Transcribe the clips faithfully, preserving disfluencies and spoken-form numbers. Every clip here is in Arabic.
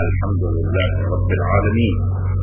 الحمد لله رب العالمين.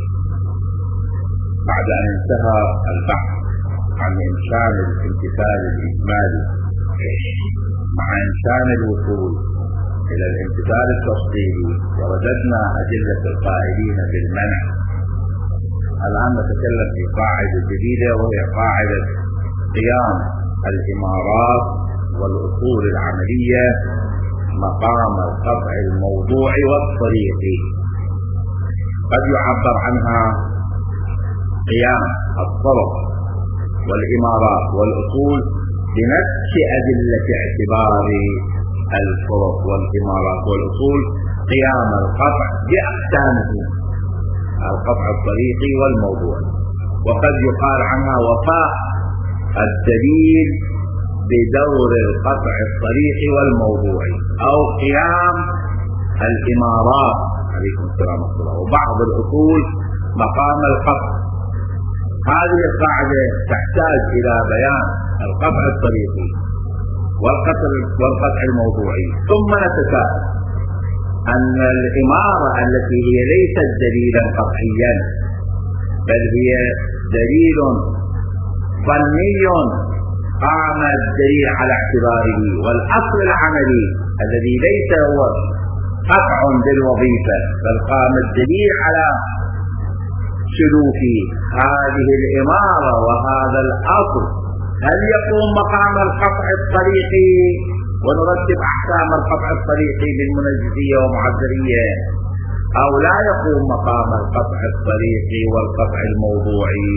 بعد أن انتهى البحث عن إمكان الامتثال الإجمالي مع إمكان الوصول إلى الامتثال التفصيلي، ووجدنا أدلة القائلين بالمنع، الآن نتكلم في قاعدة جديدة، وهي قاعدة قيام الإمارات والأصول العملية مقام القطع الموضوعي والطريقي. قد يعبر عنها قيام الطرق والإمارات والأصول بنفس أدلة اعتبار الطرق والإمارات والأصول قيام القطع بأقسامه، القطع الطريقي والموضوعي. وقد يقال عنها وفاء الدليل بدور القطع الطريقي والموضوعي، أو قيام الإمارات عليكم السلام ورحمة الله وبعض الأصول مقام القطع. هذه القاعدة تحتاج إلى بيان القطع الطريقي والقطع والقطع الموضوعي، ثم نتساءل أن الإمارة التي هي ليست دليلا قطعيا بل هي دليل ظني قام الدليل على اعتباره، والأصل العملي الذي ليس هو قطع بالوظيفة بل قام الدليل على سلوك هذه الإمارة وهذا الأصل، هل يقوم مقام القطع الطريقي ونرتب أحكام القطع الطريقي بالمنجزية ومعذرية، أو لا يقوم مقام القطع الطريقي والقطع الموضوعي؟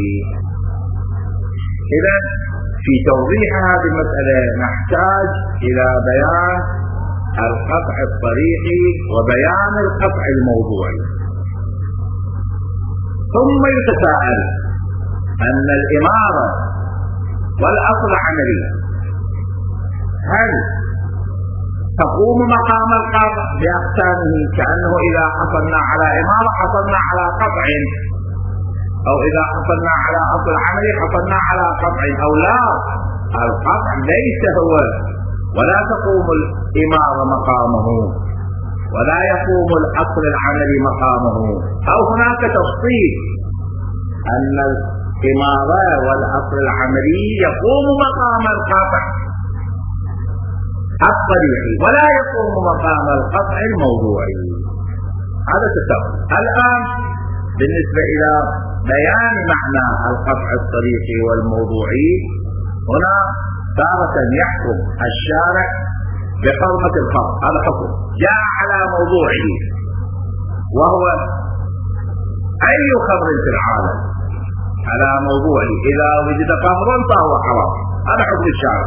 إذا في توضيح هذه المسألة نحتاج إلى بيان القطع الطريقي وبيان القطع الموضوعي. ثم يتساءل أن الإمارة والأصل العملي هل تقوم مقام القطع بأقسامه، كأنه إذا حصلنا على إمارة حصلنا على قطع، أو إذا حصلنا على أصل عملي حصلنا على قطع، أو لا، القطع ليس هو ولا تقوم الإمارة مقامه ولا يقوم الأصل العملي مقامه، أو هناك تفصيل أن الإمارة والأصل العملي يقوم مقام القطع الطريقي ولا يقوم مقام القطع الموضوعي. هذا تساؤل. الآن بالنسبة إلى بيان معنى القطع الطريقي والموضوعي، هنا تارة يحكم الشارع بحرمة الخمر، هذا حكم جاء على موضوعه وهو أي خمر في العالم، على موضوعه إذا وجد خمر فهو حرام، هذا حكم الشارع.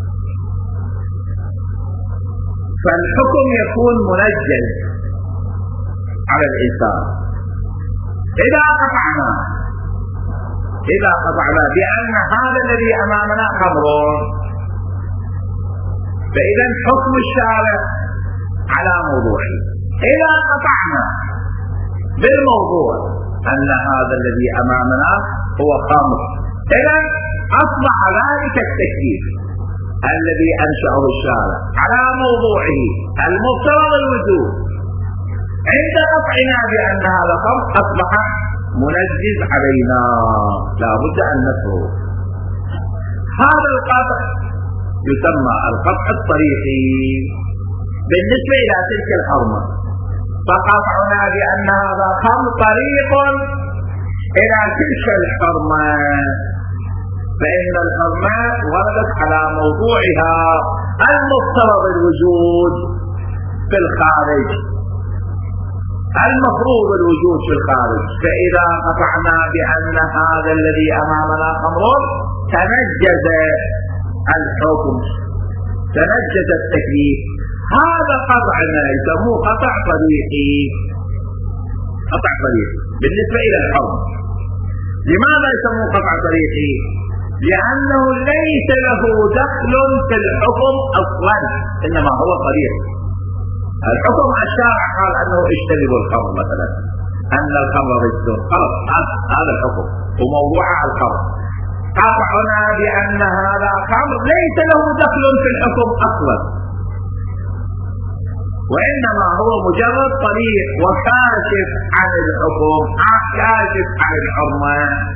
فالحكم يكون منجز على الإنسان إذا قطعنا إذا قطعنا بأن هذا الذي أمامنا خمر، فإذا حكم الشارع على موضوعه. إذا قطعنا بالموضوع أن هذا الذي أمامنا هو خمر، إذا أصبح ذلك التكليف الذي أنشأه الشارع على موضوعه المفترض الوجوب. عند قطعنا بأن هذا خمر أصبح منجز علينا، لا بد أن نفهم هذا القطع يسمى القطع الطريقي بالنسبة إلى تلك الحرمة. فقطعنا بأن هذا خمر طريق إلى تلك الحرمة، فإن الحرمة وردت على موضوعها المفترض الوجود في الخارج، المفروض الوجود في الخارج. فإذا قطعنا بأن هذا الذي أمامنا خمر تنجز الحكم، تنجز التكليف. هذا قطعنا يسموه قطع طريقي، قطع طريقي بالنسبة إلى الحرم. لماذا يسموه قطع طريقي؟ لأنه ليس له دخل في الحكم أصلا، إنما هو طريق الحكم. الشارع قال أنه اجتنبوا الخمر مثلا، أن الخمر رجس، خلاص هذا الحكم وموضوع الخمر. قطعنا بأن هذا خمر ليس له دخل في الحكم أصلا، وإنما هو مجرد طريق وكاشف عن الحكم، كاشف عن الحرمة،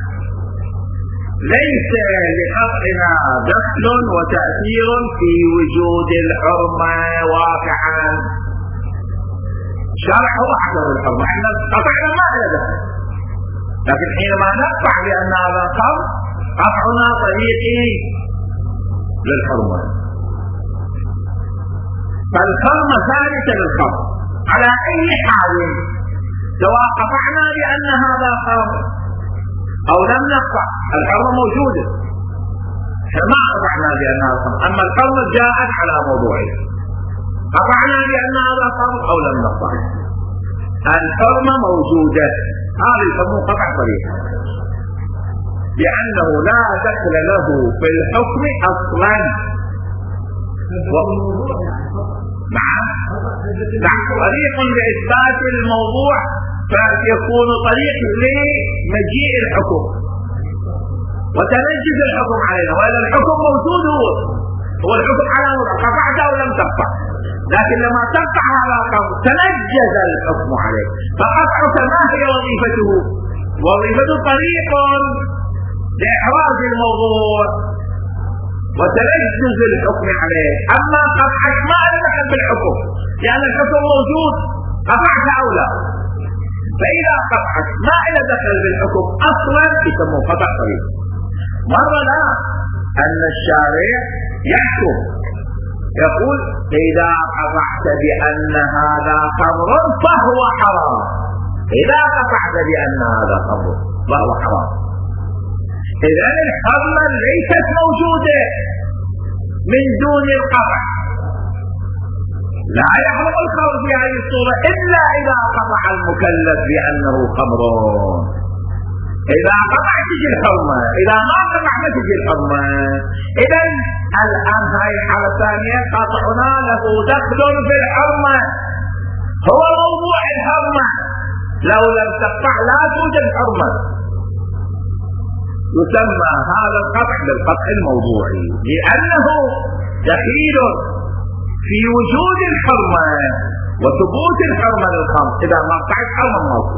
ليس لقطعنا دخل وتأثير في وجود الحرمة واقعا. شرع هو حكم الحرمة، احنا قطعنا ما له دخل، لكن حينما نقطع بأن هذا قطع، قطعنا طريقي للحرمة. فالحرمة ثابتة للخمر على أي حال، سواء قطعنا بأن هذا خمر أو لم نقطع، الحرمة موجودة، ما قطعنا بأن هذا خمر، أما الحرمة جاءت على موضوعها، قطعنا بأن هذا خمر أو لم نقطع، الحرمة موجودة. هذا يسموه قطع صريح، لأنه لا دخل له في الحكم أصلا. و... نعم نعم طريق لإثبات الموضوع فيكون طريق لمجيء الحكم وتنجز الحكم علينا، وإذا الحكم موجود هو هو الحكم على موضوع، قطعت أو لم تقطع، لكن لما تقطع هذا القول تنجز الحكم عليه. فقطعك ما هي وظيفته؟ وظيفته طريق لإحراز الموضوع وتنجز الحكم عليه. أما قطعك ما دخل بالحكم، لأن الحكم موجود، قطعت أو لا. فإذا قطعك ما إلى دخل بالحكم أصلا يسموه قطع طريق. مرة لا، أن الشارع يحكم يقول إذا قطعت بأن هذا خمر فهو حرام، إذا قطعت بأن هذا خمر فهو حرام. إذا الحرمة ليست موجودة من دون القطع، لا يحرم الخمر في هذه الصورة إلا إذا قطع المكلف بأنه خمر. إذا قطع تجي الحرمة، إذا ما قطع ما تجي الحرمة. إذا الآن هاي الحالة الثانية قطعنا له دخل في الحرمة، هو موضوع الحرمة، لو لم تقطع لا توجد حرمة. يسمى هذا القطع بالقطع الموضوعي، لأنه دخيل في وجود الحرمة وثبوت الحرمة للخمر. إذا ما قطعت حرمة موجود.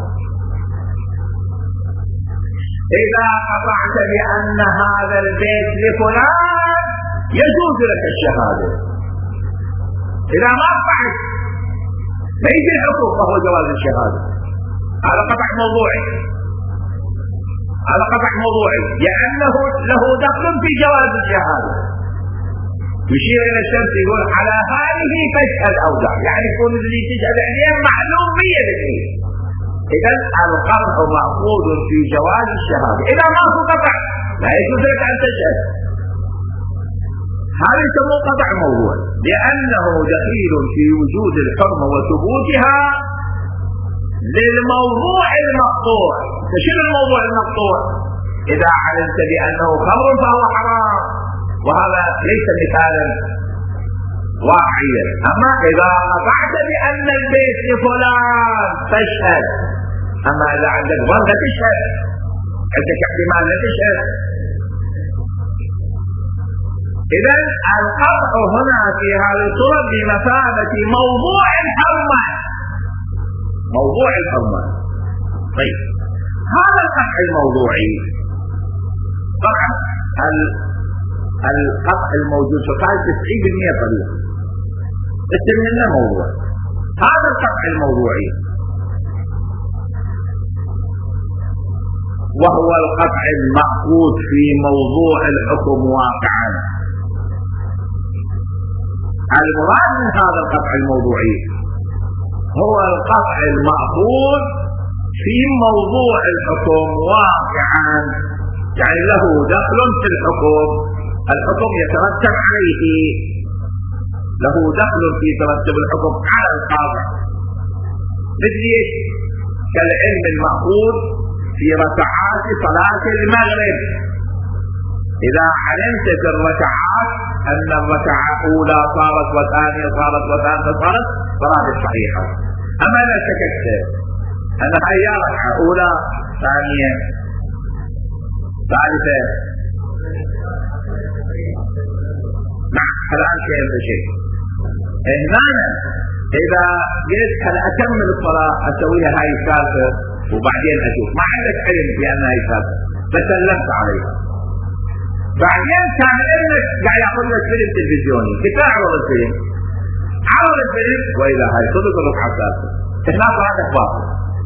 إذا قطعت بأن هذا البيت لفلان يجوز لك الشهادة، إذا ما قطعت ليس الحكم فهو جواز الشهادة. هذا قطع موضوعي، هذا قطع موضوعي لأنه له دخل في جواز الشهادة. يشير إلى الشمس يقول على هذه فاشهد أو دع، يعني يكون اللي تشهد عليه معلوم مية بالمية. إذا القطع مأخوذ في جواز الشهادة. إذا ما هو قطع لا يجوز لك أن تشهد. هذا يسمى قطع موضوع لأنه دخيل في وجود الحرمة وثبوتها للموضوع المقطوع. فشنو الموضوع المقطوع؟ إذا علمت بأنه خمر فهو حرام، وهذا ليس مثالا واقعيا. أما إذا قطعت بأن البيت لفلان فاشهد، أما إذا عندك ظن لا تشهد، عندك احتمال لا تشهد. إذا القطع هنا في هذه الصورة بمثابة موضوع الحرمة، موضوع الحرمة. طيب هذا القطع الموضوعي طبعا القطع الموجود في قاعدة تسعين بالمئة طريق استمنى موضوع. هذا القطع الموضوعي وهو القطع المأخوذ في موضوع الحكم واقعا. المراد من هذا القطع الموضوعي هو القطع المأخوذ في موضوع الحكم واقعا، يعني له دخل في الحكم، الحكم يترتب عليه، له دخل في ترتب الحكم على القاطع. مثل ايش؟ كالعلم المأخوذ في ركعات صلاة المغرب. إذا علمت في الركعات أن الركعة أولى صارت وثانية صارت وثالثة صارت صلاة صحيحة. أما إذا شككت أن هي ركعة أولى ثانية ثالثة، نعم الآن شيء بشيء هنا إذا قلت هل أكمل الصلاة أسويها هاي الثالثة وبعدين أشوف، ما عندك علم بأنها هاي الثالثة فسلمت عليها. بعدين كان ابنك قاعد ياخذ لك فيلم تلفزيوني، كيف عرض الفيلم؟ عرض الفيلم وإذا هاي صدق الركعة الثالثة، هنا صلاتك باطل.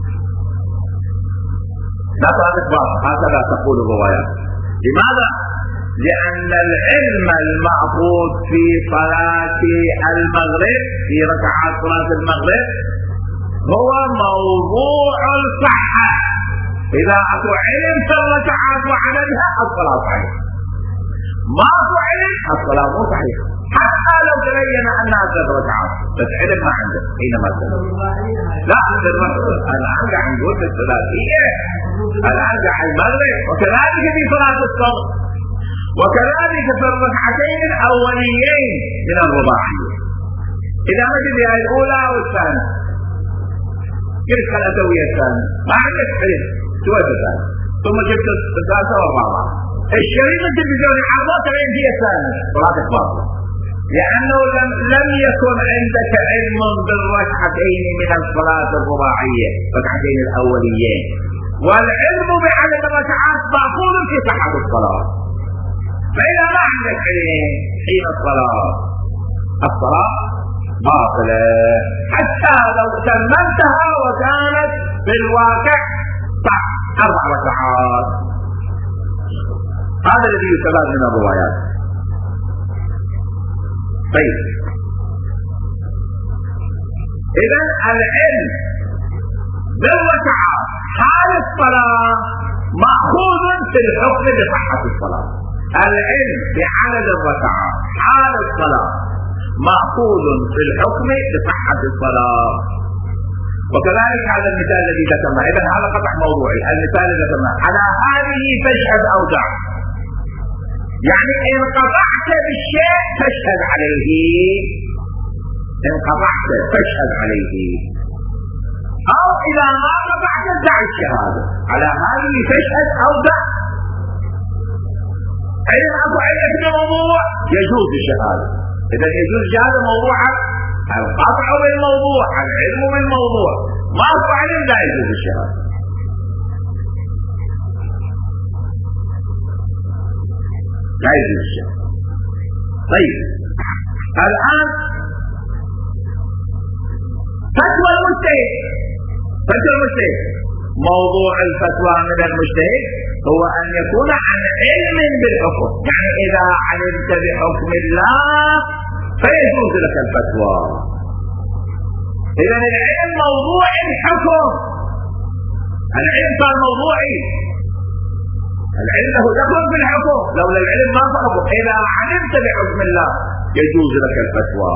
لا صلاتك باطل، هكذا تقول الروايات. لماذا؟ لأن العلم المأخوذ في صلاة المغرب في ركعات صلاة المغرب هو موضوع الصحة. إذا أكو علم في الركعات وعددها الصلاة صحيحة، ما أكو علم الصلاة مو صحيحة، حتى لو تبين أنها ثلاث ركعات بس علم ما عنده حينما تقول. لا أنا أرجع نقول الثلاثية، أنا أرجع المغرب، وكذلك في صلاة الصبح، وكذلك في الركعتين الأوليين من الرباعية. إذا مشيت بها الأولى والثانية كيف خل أسوي الثانية؟ ما عندك علم سويت الثانية، ثم جبت الثالثة والرابعة. الشريط التلفزيوني عرضت بين هي الثانية، صلاتك باطلة، لأنه لم لم يكن عندك علم بالركعتين من الصلاة الرباعية، الركعتين الأوليين، والعلم بعدد الركعات مأخوذ في صحة الصلاة. فإذا ما عندك علم حين الصلاة الصلاة باطلة، حتى لو تممتها وكانت في الواقع صح أربع ركعات. هذا الذي يستفاد من الروايات. طيب، إذا العلم بالركعات حال الصلاة مأخوذ في الحكم بصحة الصلاة. العلم بعدد الركعات حال الصلاة مأخوذ في الحكم بصحة الصلاة. وكذلك هذا المثال الذي ذكرناه، إذا هذا قطع موضوعي. المثال الذي ذكرناه على هذه تشهد أو دع، يعني إن قطعت بالشيء تشهد عليه، إن قطعت تشهد عليه، أو إذا ما قطعت دع الشهادة. على هذه تشهد أو دع، إذا أكو علم في الموضوع يجوز الشهادة. إذا يجوز الشهادة موضوعا، القطع بالموضوع، العلم بالموضوع، ما أكو علم لا يجوز الشهادة. لا يجوز الشهادة. طيب، الآن فتوى المجتهد. فتوى المجتهد، موضوع الفتوى من المجتهد هو أن يكون عن علم بالحكم، يعني إذا علمت بحكم الله فيجوز لك الفتوى. إذا العلم موضوع الحكم، العلم صار موضوعي، العلم له دخل في الحكم، لولا العلم ما صار. إذا علمت بحكم الله يجوز لك الفتوى،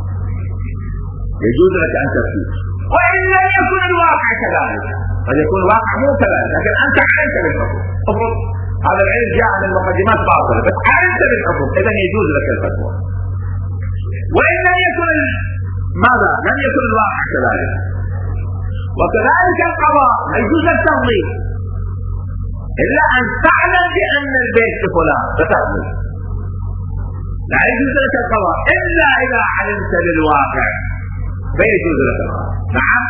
يجوز لك أن تفتي، وإن لم يكن الواقع كذلك. قد يكون الواقع مو كذلك، لكن أنت علمت بالحكم. افرض هذا العلم جاء عن المقدمات باطلة بس علمت بالحكم، إذا يجوز لك الفتوى. وإن لم يكن ماذا؟ لم يكن الواقع كذلك. وكذلك القضاء لا يجوز التفضيل إلا أن تعلم بأن البيت فلان فتفضل. لا يجوز لك القضاء إلا إذا علمت بالواقع فيجوز لك القضاء. نعم.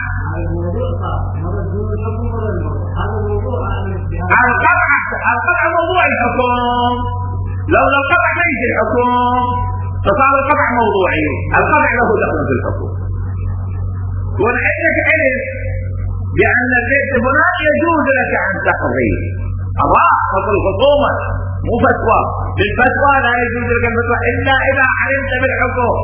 القطع القطع موضوع الحكم، لولا القطع ليس الحكم فصار القطع موضوعي، القطع له دخل في الحكم. وعندك علم بأن البيت فلان يجوز لك أن تقضي قضاء فصل الخصومة مو فتوى. بالفتوى لا يجوز لك الفتوى إلا إذا علمت بالحكم.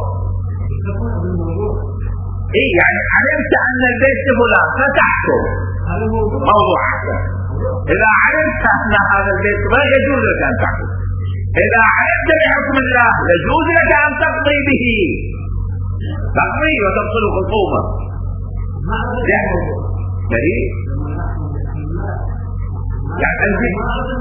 إيه يعني علمت أن البيت فلان فتحته موضوع حكم. إذا علمت أن هذا البيت لا يجوز لك أن تحكم، إذا علمت بحكم الله يجوز لك أن تقضي به، تقضي وتبطل الخصومة. دليل يعني أنت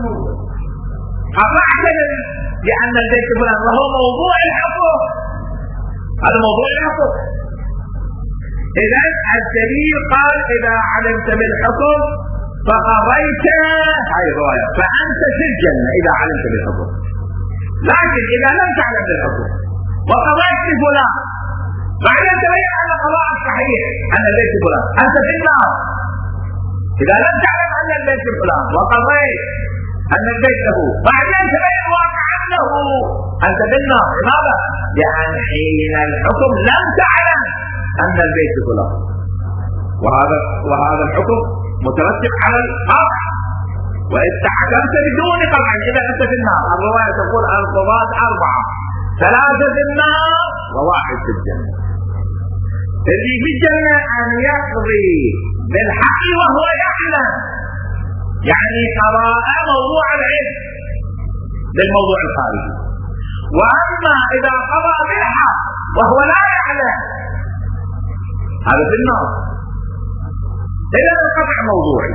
قطعت لأن البيت فلان وهو موضوع الحكم، هذا موضوع الحكم. إذا الدليل قال إذا علمت بالحكم فقضيت، هاي الرواية، فأنت في الجنة إذا علمت بالحكم. لكن إذا لم تعلم بالحكم وقضيت بفلان بعدين تبين أن قضاءك صحيح أن البيت فلان، أنت في النار إذا لم تعلم أن البيت فلان وقضيت أن البيت له، بعدين تبين واقع أنه أنت في النار. لماذا؟ لأن حين الحكم لم تعلم أن البيت فلان، وهذا وهذا الحكم مترتب على القطع، وإذا حكمت بدون قطع إذا أنت في النار. الرواية تقول القضاة أربعة، ثلاثة في النار وواحد في الجنة. الذي في الجنة أن يقضي بالحق وهو يعلم، يعني قضاء موضوع العلم بالموضوع الخارجي. وأما إذا قضى بالحق وهو لا يعلم هذا في النار. إذا القطع موضوعي.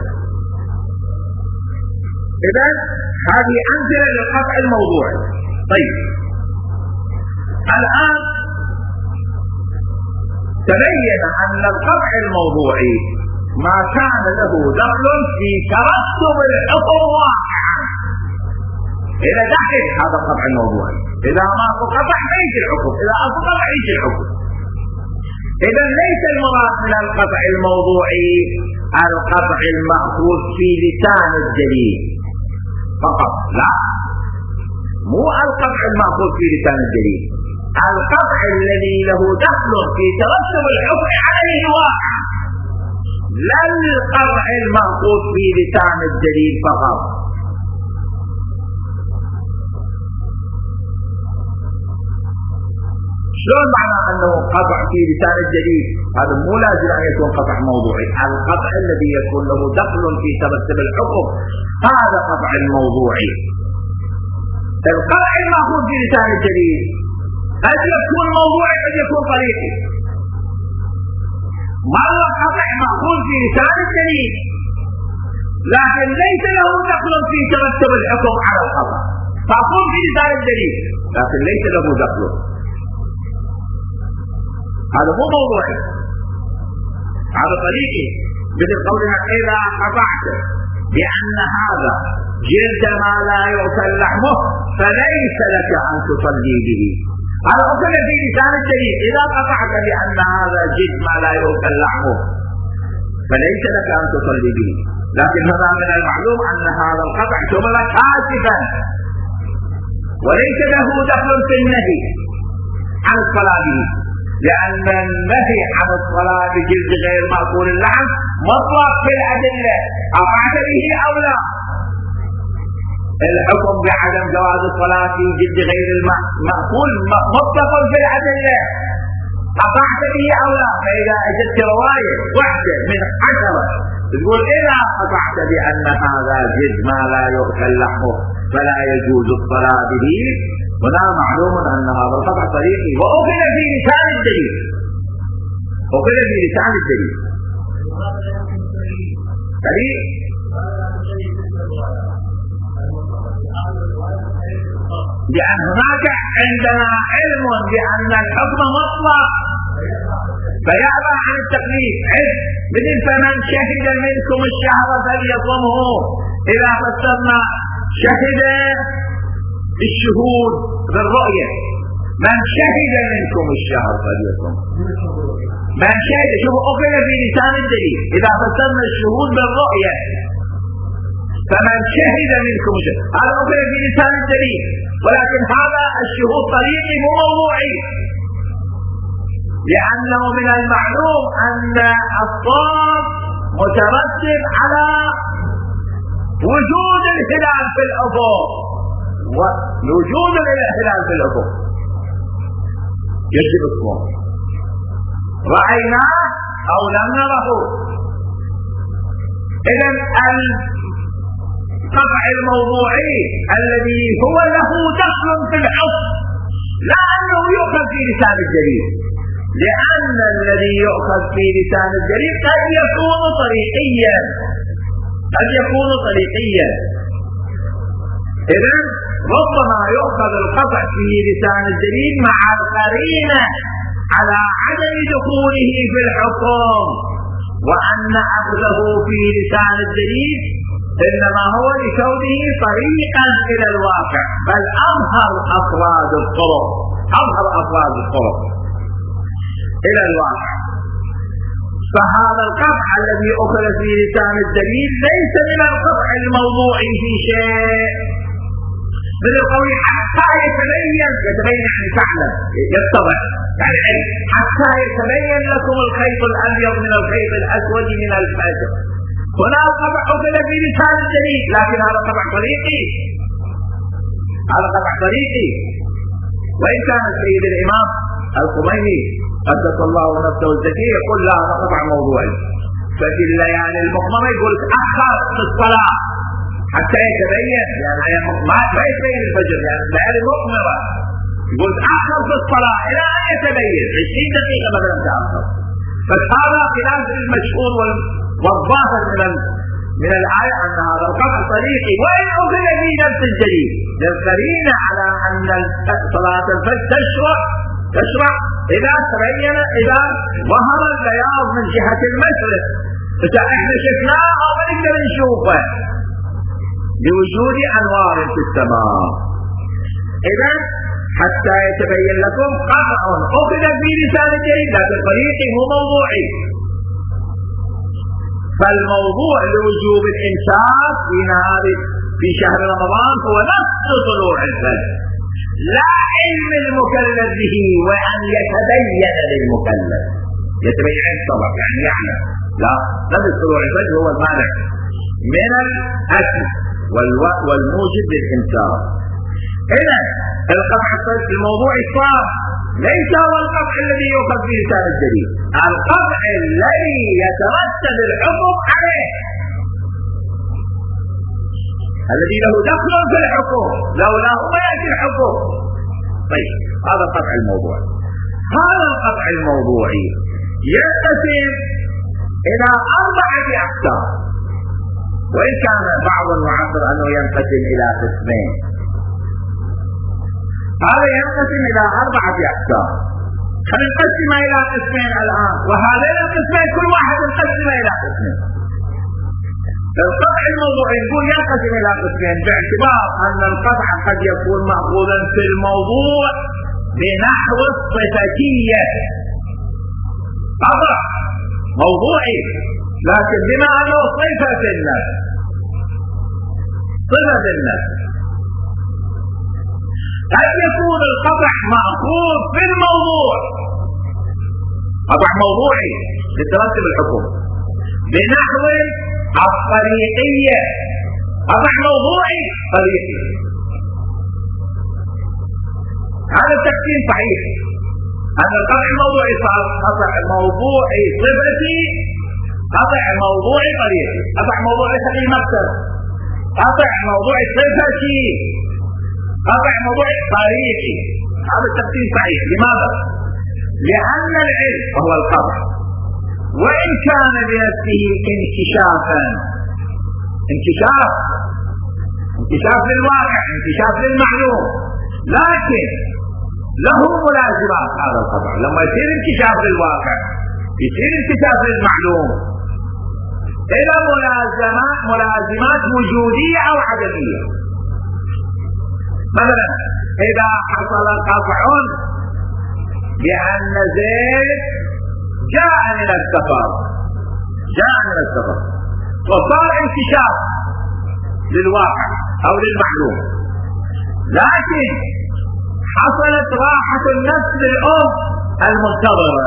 إذا هذه أمثلة للقطع الموضوعي. طيب الآن تبين أن القطع الموضوعي ما كان له دخل في ترتب الحكم واقعا. إذا دخل هذا القطع الموضوعي، إذا ما قطع ليس الحكم، إذا أقطع ليس الحكم. إذا ليس المراد من القطع الموضوعي القطع المأخوذ في لسان الدليل فقط، لا، مو القطع المأخوذ في لسان الدليل، القطع الذي له دخل في ترتب الحكم عليه واقع، لا القطع المأخوذ في لسان الدليل فقط. شلون معنى أنه قطع في لسان الدليل؟ هذا مو لازم أن يكون قطع موضوعي. القطع الذي يكون له دخل في ترتب الحكم هذا قطع الموضوعي. القطع المأخوذ في لسان الدليل قد يكون موضوعي قد يكون طريقي. مرة قطع مأخوذ في لسان الدليل لكن ليس له دخل في ترتب الحكم على القطع، مأخوذ في لسان الدليل لكن ليس له دخل، هذا مو موضوعي، هذا طريقي. مثل قولنا إذا قطعت بأن هذا جلد ما لا يؤكل لحمه فليس لك أن تصلي به، هذا أكل في لسان الدليل. إذا قطعت بأن هذا جلد ما لا يؤكل لحمه فليس لك أن تصلي به، لكن هذا من المعلوم أن هذا القطع شمل كاشفا وليس له دخل في النهي عن الصلاة به، لأن النهي عن الصلاة بجلد غير مأكول اللحم مطلق في الأدلة، قطعت به أو لا. الحكم بعدم جواز الصلاة في جلد غير المأكول مطلق في الأدلة، قطعت به أو لا. فإذا أجدت رواية واحدة من عشرة تقول إذا قطعت بأن هذا جلد ما لا يؤكل لحمه فلا يجوز الصلاة به، هنا معلوم أن هذا القطع طريقي وأخذ في لسان الدليل، أخذ في لسان الدليل دليل. لأن هناك عندنا علم بأن الحكم مطلق فيعبى عن التقليد. مثل فمن شهد منكم الشهر فليصمه، إذا فسرنا شهد الشهود بالرؤية، من شهد منكم الشهر فليصمه، من شهد، شوفوا أخذ في لسان الدليل. إذا فسرنا الشهود بالرؤية فمن شهد منكم الشهر، هذا أخذ في لسان الدليل، ولكن هذا الشهود طريقي مو موضوعي، لأنه من المعلوم أن الصوم مترتب على وجود الهلال في الأفق، ووجود الهلال في الأفق يجب الصوم، رأيناه أو لم نره. إذن القطع الموضوعي الذي هو له دخل في الحكم لا أنه يؤخذ في لسان الدليل، لأن الذي يؤخذ في لسان الدليل قد يكون طريقيا، قد يكون طريقيا. إذن ربما يؤخذ القطع في لسان الدليل مع القرينة على عدم دخوله في الحكم، وأن أخذه في لسان الدليل إنما هو لكونه طريقا إلى الواقع، بل أظهر أفراد الطرق، أظهر أفراد الطرق. إلى الواقع. فهذا القطع الذي أخذ في لسان الدليل ليس من القطع الموضوعي في شيء، من القول حتى يتبين، يتبين يعني فعلا يتضح يعني حتى يتبين لكم الخيط الأبيض من الخيط الأسود من الفجر. هنا القطع أخذ في لسان الدليل، لكن هذا قطع طريقي، هذا قطع طريقي. وإن كان السيد الإمام الخميني قدس الله نفسه الزكية يقول لا هذا قطع موضوعي، ففي الليالي المقمرة يقول أخر في الصلاة حتى يتبين، يعني ما يتبين الفجر، يعني الليالي المقمرة يقول أخر في الصلاة إلى أن يتبين عشرين دقيقة مثلا تأخر. فهذا خلاف المشهور والظاهر من من الآية أن هذا القطع طريقي، وإن أخذ في نفس الدليل دليل على أن صلاة الفجر تشرع تشرع إذا تبين، إذا ظهر البياض من جهة المشرق، إذا إحنا شفناه أو نقدر نشوفه بوجود أنوار في السماء. إذا حتى يتبين لكم قطع أخذ في لسان الدليل، لكن طريقي مو موضوعي. فالموضوع لوجوب الإمساك في نهار في شهر رمضان هو نفس طلوع الفجر، لا علم المكلف به وأن يتبين للمكلف، يتبين طبعا يعني يعلم، لا نفس طلوع الفجر هو المانع من الأكل والموجب للإمساك. إذا القطع الموضوع صار ليس هو القطع الذي يؤخذ به لسان الدليل، القطع الذي يترتب الحكم عليه، الذي له دخل في الحكم، لولاه ما يأتي الحكم. طيب هذا القطع الموضوع. هذا القطع الموضوعي ينقسم إلى أربعة أقسام، وإن كان بعض المعاصر أنه ينقسم إلى قسمين. هذا ينقسم إلى أربعة أقسام، فنقسم إلى قسمين الآن، وهذين القسمين كل واحد ينقسم إلى قسمين. القطع الموضوعي نقول ينقسم إلى قسمين باعتبار أن القطع قد يكون مأخوذا في الموضوع بنحو الصفتية، قطع موضوعي لكن بما أنه صفة النفس، صفة النفس. قد يكون القطع مأخوذ في الموضوع، قطع موضوعي لترتب الحكم بنحو الطريقية، قطع موضوعي طريقي. هذا التقسيم صحيح، أن القطع الموضوعي صار قطع موضوعي صفتي، قطع موضوعي طريقي، قطع موضوعي خليه مكتب، قطع موضوعي صفتي، قطع موضوعي طريقي. هذا التقسيم صحيح. لماذا؟ لأن العلم وهو القطع وإن كان بنفسه انكشافا، انكشاف انكشاف للواقع، انكشاف للمعلوم، لكن له ملازمات. هذا القطع لما يصير انكشاف للواقع يصير انكشاف للمعلوم إلى ملازمات ملازمات وجودية أو عدمية. مثلا إذا حصل قطع بأن زيد جاء من السفر، جاء من السفر وصار انكشاف للواقع أو للمعلوم، لكن حصلت راحة النفس للأم المنتظرة،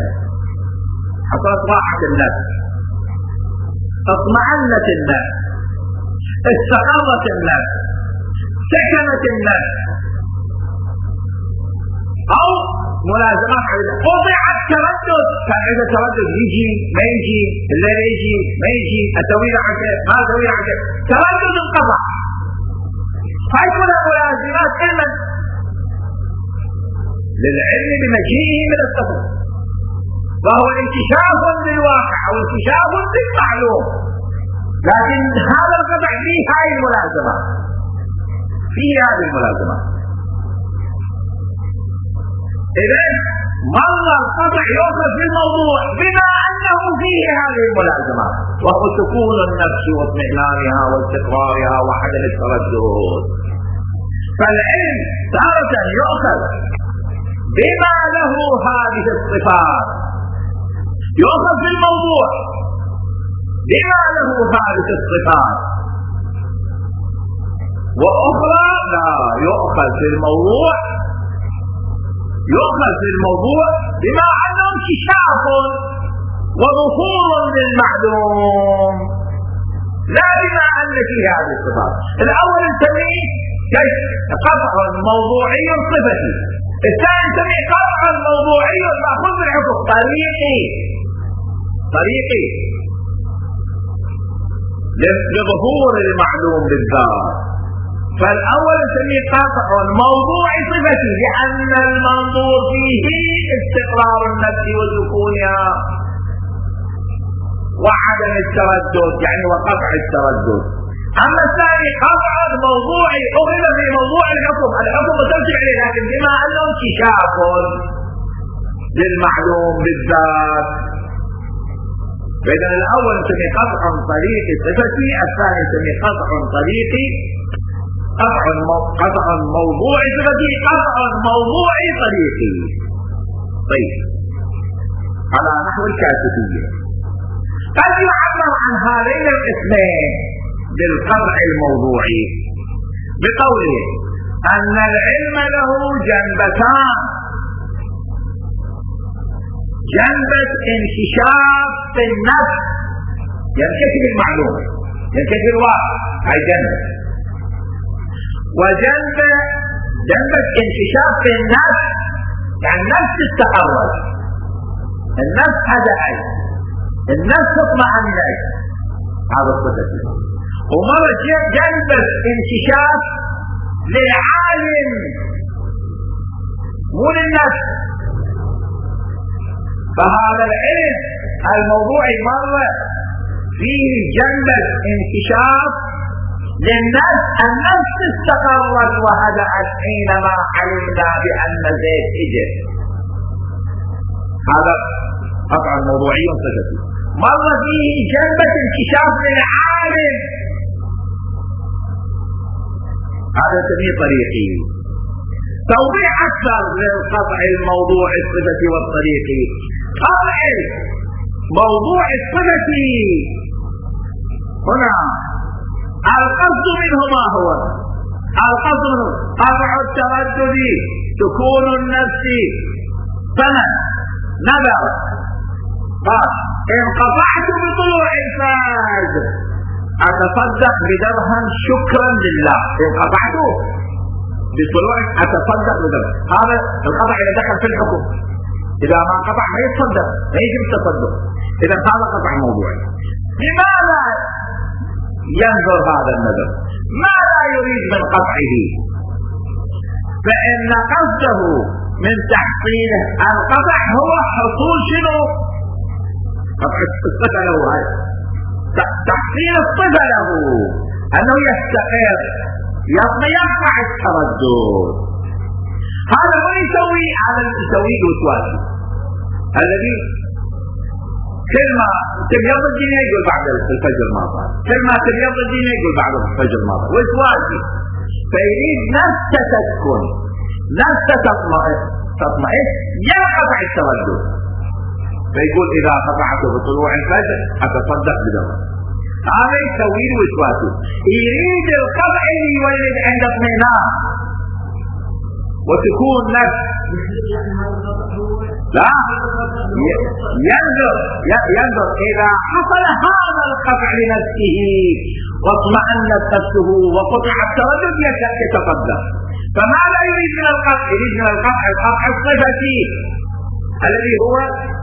حصلت راحة النفس، اطمأنت النفس، استقرت النفس، سكنت النفس، أو ملازمات قطع التردد. كان إذا تردد يجي ما يجي، الليل يجي ما يجي، أسوي له عشاء ما أسوي له عشاء، تردد انقطع. هاي كلها ملازمات علما للعلم بمجيئه من السفر، فهو انكشاف للواقع أو انكشاف للمعلوم، لكن هذا القطع فيه هاي الملازمة، فيه هذه الملازمة. إذن مر القطع يؤخذ في الموضوع بما أنه فيه هذه الملازمات، وهو سكون النفس واطمئنانها واستقرارها وعدم التردد. فالعلم تارة يؤخذ بما له هذه الصفات، يؤخذ في الموضوع بما له هذه الصفات، وأخرى لا يؤخذ في الموضوع يؤخذ في الموضوع بما أنه انكشاف وظهور للمعلوم، لا بما أن فيه هذه الصفات. الأول نسميه قطع موضوعي صفتي، الثاني نسميه قطع موضوعي مأخوذ بالحكم طريقي طريقي لظهور المعلوم بالذات. فالأول نسميه قطع موضوعي صفتي لأن المنظور فيه استقرار النفس وسكونها وعدم التردد، يعني وقطع التردد. أما الثاني قطع موضوعي أخذ في موضوع الحكم، الحكم ترجع إليه لكن بما أنه انكشاف للمعلوم بالذات. فإذا الأول نسميه قطع طريقي صفتي، الثاني نسميه قطع طريقي قطع قطع موضوعي صفتي قطع موضوعي طريقي. طيب، على نحو الكاشفية قد يعبر عن هذين الاسمين بالقطع الموضوعي بقوله أن العلم له جنبتان، جنبة انكشاف في النفس ينكشف المعلوم ينكشف الواقع، هاي جنبة، وجنبة جنبة انكشاف في النفس يعني النفس استقرت، النفس هدأت، النفس اطمأنت، هذا الصفة. ومرة جنبة انكشاف للعالم مو للنفس، فهذا العلم الموضوعي مرة فيه جنبة انكشاف للنفس، النفس استقرت وهدأت حينما علمنا بأن زيد اجى، هذا قطع موضوعي صفتي. مرة فيه جنبة انكشاف للعالم، هذا سميه طريقي. توضيح أكثر للقطع الموضوع الصفتي والطريقي. قطع موضوع الصفتي هنا القصد منه ما هو؟ القصد منه قطع التردد، سكون النفس، سند نظر. قال انقطعت بطلوع الفجر أتصدق بدرهم شكرا لله، انقطعت بطلوع أتصدق بدرهم، هذا القطع إذا دخل في الحكم، إذا ما انقطع ما يتصدق ما يجب التصدق، إذا هذا قطع موضوعي. لماذا ينظر هذا النظر؟ ماذا يريد من قطعه؟ فإن قصده من تحصيله القطع هو حصول شنو؟ قطع الصفة له، هاي تحصيل الصفة له أنه يستقر يقطع التردد. هذا ما يسوي على يسوي الوسواسي الذي كل ما تبيض الدنيا يقول بعد الفجر ما طال، كل ما تبيض الدنيا يقول بعد الفجر ما طال، وسواسي. فيريد نفسه تسكن، نفسه تطمئن تطمئن ينقطع التردد، فيقول إذا قطعت بطلوع الفجر أتصدق بدمه. هذا يسوي الوسواسي، يريد القطع يولد عند اطمئنان وتكون نفس. لا ينظر ينظر إذا حصل هذا القطع لنفسه واطمأنت نفسه وقطع التردد يتصدق. فماذا يريد من القطع؟ يريد من القطع القطع الصفتي الذي هو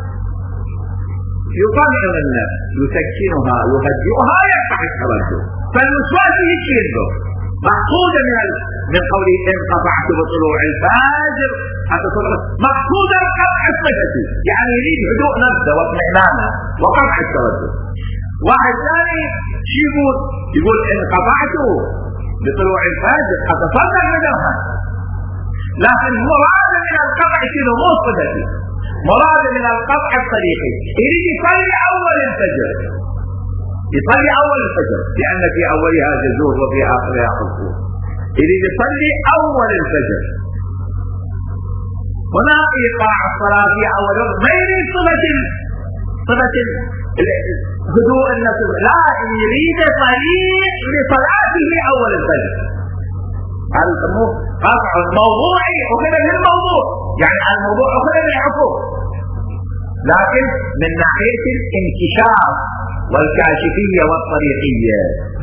يطمئن النفس يسكنها يهدئها يقطع التردد. فالوسواس يجلده مقصود من من قوله انقطعت بطلوع الفجر حتى صدق، مقصود القطع الصفتي يعني يريد هدوء نفسه واطمئنانه وقطع التردد. واحد ثاني شو يقول؟ يقول انقطعت بطلوع الفجر اتصدق بدرهم، لكن مراد من القطع شنو؟ مو صفتي، مراد من القطع الطريقي. يريد يصلي اول الفجر، يصلي اول الفجر لان في اولها جزور وفي اخرها حصول. يريد يصلي اول الفجر هنا إيقاع الصلاة في أول وقت ما يريد صفة صفة هدوء النفس، لا يريد طريق لصلاته أول الفجر. هذا يسموه قطع موضوعي، أخذ من الموضوع، يعني الموضوع أخذ من الحكم، لكن من ناحية الانكشاف والكاشفية والطريقية.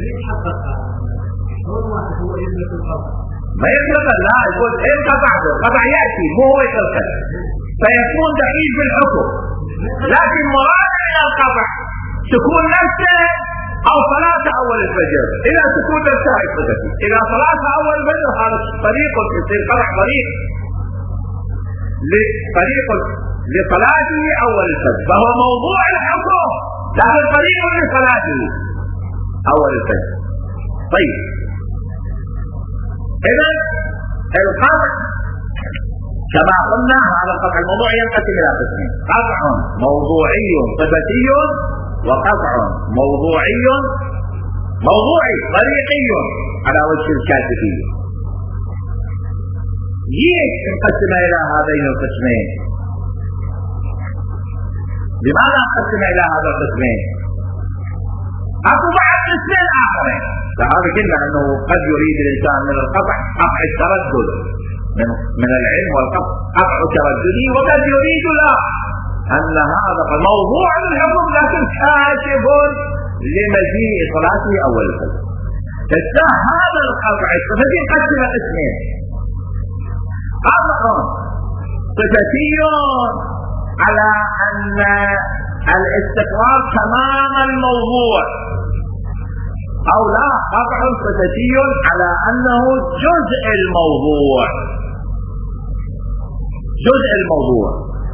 ما يطلق، لا يقول إن قطعته قطع يأتي مو هو يطلق، فيكون دقيق في الحكم، لكن مراد من القطع تكون نفسه أو صلاة أول الفجر. إذا تكون نفسها يصدقي، إذا صلاة أول الفجر هذا طريق يصير قطع طريق لطريق لصلاته أول الفجر، فهو موضوع الحكم لكن طريق لصلاته أول الفجر. طيب، إذا القطع كما قلنا هذا القطع الموضوعي ينقسم إلى قسمين: قطع موضوعي صفتي، وقطع موضوعي موضوعي طريقي على وجه الكاشفية. ليش نقسم إلى هذين القسمين؟ لماذا نقسم إلى هذا القسمين؟ أكو بعد قسمين آخرين، فهذا كله أنه قد يريد الإنسان من القطع قطع التردد من من العلم والقطع قطع ترددي، وقد يريد لا أن هذا موضوع الحكم لكن كاشف لمجيء صلاته أول الفجر. هذا القطع الصفتي قسم قسمين: قطع صفتي على أن الاستقرار تمام الموضوع، أو لا، قطع صفتي على أنه جزء الموضوع، جزء الموضوع،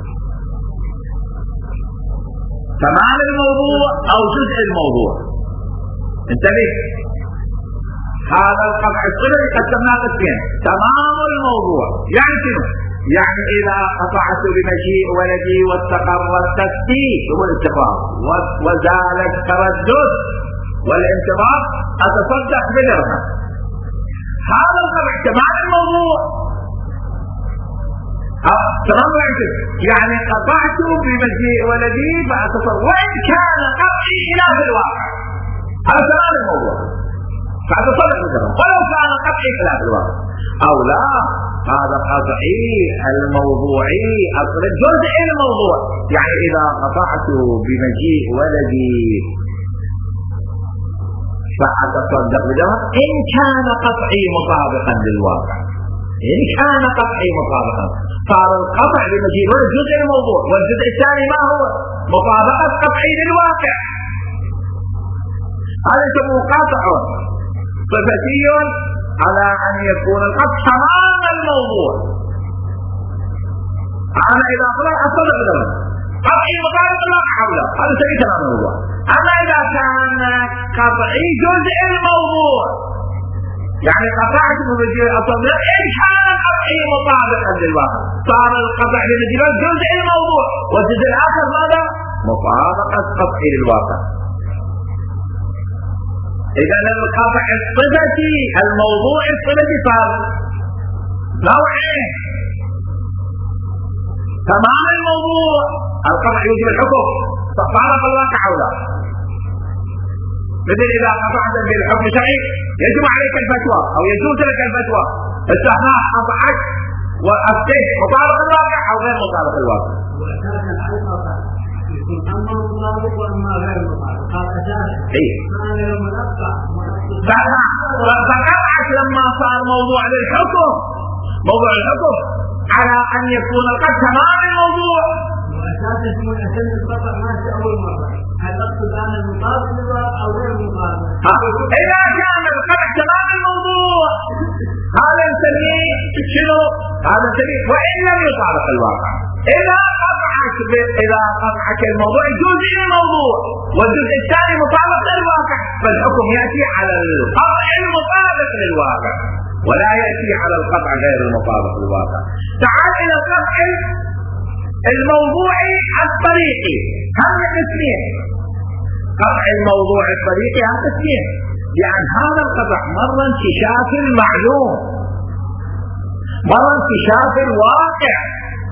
تمام الموضوع أو جزء الموضوع. انتبه، هذا القطع الصفتي قسمناه قسمين: تمام الموضوع يعني شنو؟ يعني إذا قطعت بمجيء ولدي واستقر التفتيش هو الاستقرار وزال التردد والانتظار أتصدق بدرهم، هذا القطع تمام الموضوع. تمام يعني قطعت بمجيء ولدي فأتصدق، وإن كان قطعي خلاف الواقع، هذا تمام الموضوع فأتصدق بدرهم، ولو كان قطعي خلاف الواقع أو لا، هذا قطعي الموضوعي جزء الموضوع. يعني إذا قطعت بمجيء ولدي فأتصدق بدرهم إن كان قطعي مطابقا للواقع، إن كان قطعي مطابقا، صار القطع بمجيء ولد جزء الموضوع، والجزء الثاني ما هو؟ مطابقة قطعي للواقع. هذا يسموه قطع صفتي على أن يكون القطع تمام الموضوع. أنا إذا قلت أصدق بدرهم قطعي مطابق الواقع حوله، هذا سبيل تمام الموضوع. أما إذا كان قطعي جزء الموضوع، يعني قطعت بمجيء أصدق إن كان قطعي مطابقا للواقع، صار القطع بمجيء جزء الموضوع، والجزء الآخر ماذا؟ مطابقة قطعي للواقع. إذا القطع الصفتي الموضوع الصفتي صار نوعين: تمام الموضوع القطع يوجب الحكم فطابق الواقع أو لا، مثل إذا قطعت بالحكم الشرعي يجب عليك الفتوى أو يجوز لك الفتوى، استثناء قطعت وأفتيت مطابق الواقع أو غير مطابق الواقع. أما مطابق وأما غير مطابق قال أجازة. إيه. هذا لما نقطع فقطعت لما صار موضوع للحكم، موضوع الحكم على أن يكون القطع تمام الموضوع. وأساسا يكون أساس القطع ماشي أول مرة، هل أقصد أن المطابق للواقع أو غير المطابق؟ إذا كان القطع تمام الموضوع هذا نسميه شنو؟ هذا نسميه وإن لم يطابق الواقع. إذا قطعت إذا قطعت الموضوع جزء الموضوع والجزء الثاني مطابق للواقع، فالحكم يأتي على القطع المطابق للواقع ولا يأتي على القطع غير المطابق للواقع. تعال إلى القطع الموضوعي الطريقي، هذا قسمين: قطع الموضوع الطريقي هذا قسمين، يعني هذا القطع مرة انكشاف المعلوم، مرة انكشاف الواقع،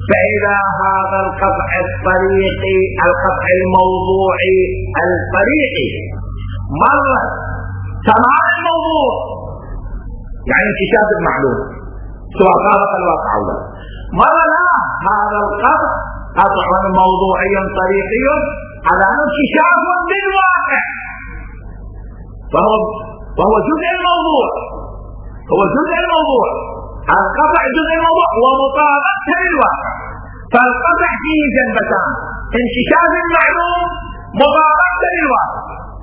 فإذا هذا القطع الطريقي القطع الموضوعي الطريقي مر تمام الموضوع يعني انكشاف المعلوم سواء طابق الواقع أو لا، مر لا هذا القطع قطع موضوعي طريقي على انكشاف بالواقع، فهو وهو جزء الموضوع، هو جزء الموضوع، القطع جزء الموضوع ومطابقته للواقع. فالقطع فيه جنبتان، انكشاف المعلوم مطابقته للواقع.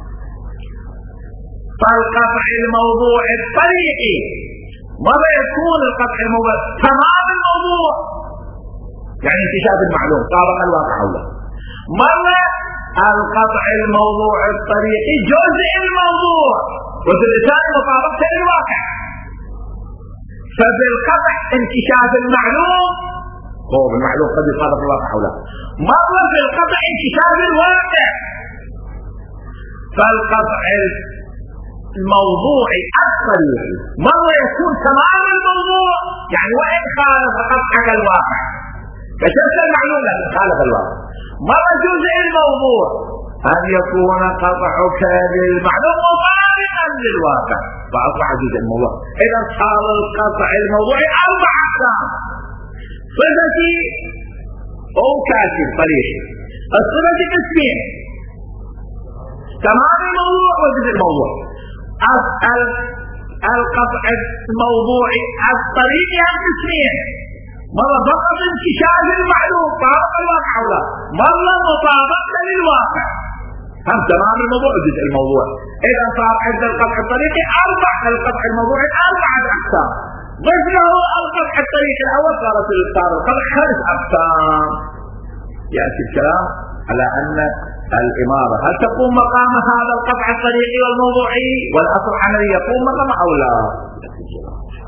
فالقطع الموضوع الطريقي ماذا يكون القطع الموضوع تمام الموضوع يعني انكشاف المعلوم طابق الواقع أو لا، مرة القطع الموضوع الطريقي جزء الموضوع وجزء مطابقته للواقع. فبالقطع انكشاف المعلوم هو بالمعلوم قد يطابق الواقع أو لا، مرة بالقطع انكشاف الواقع. فالقطع الموضوعي الطريقي مرة يكون تمام الموضوع يعني وإن خالف قطعك الواقع كشفت المعلوم لكن خالف الواقع، مرة جزء الموضوع أن يكون قطعك للمعلوم مطابقا للواقع فأصبح جزء الموضوع. إذا صار القطع الموضوعي أربع أقسام: صفتي أو كاشف طريقي. الصفة قسمين: تمام الموضوع وجزء الموضوع. القطع الموضوعي الطريقي هم قسمين: مرة فقط انكشاف المعلوم طابق الواقع أو لا، مرة مطابقة للواقع هم تمام الموضوع وجزء الموضوع. إذا صار عند القطع الطريقي أربع القطع الموضوعي أربعة أقسام، ضف له القطع الطريقي الأول صارت صار القطع خمس أقسام. يأتي الكلام على أن الإمارة هل تقوم مقام هذا القطع الطريقي والموضوعي والأصل عملي يقوم مقام أو لا؟